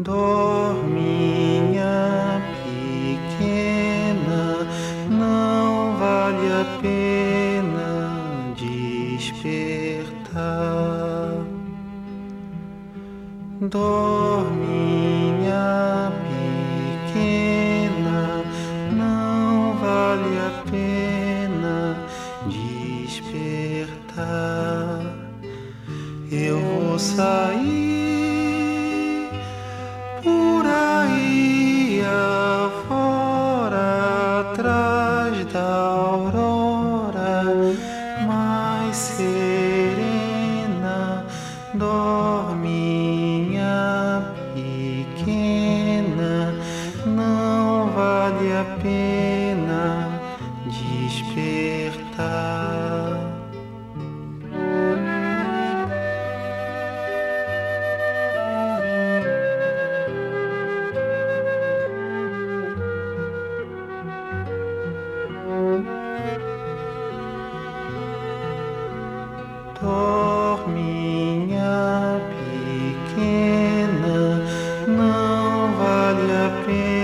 Dorminha pequena, não vale a pena despertar. Dorminha pequena, não vale a pena despertar. Eu vou sair por aí afora, atrás da aurora mais serena. Dorminha pequena, não vale a pena despertar. Dorminha pequena, não vale a pena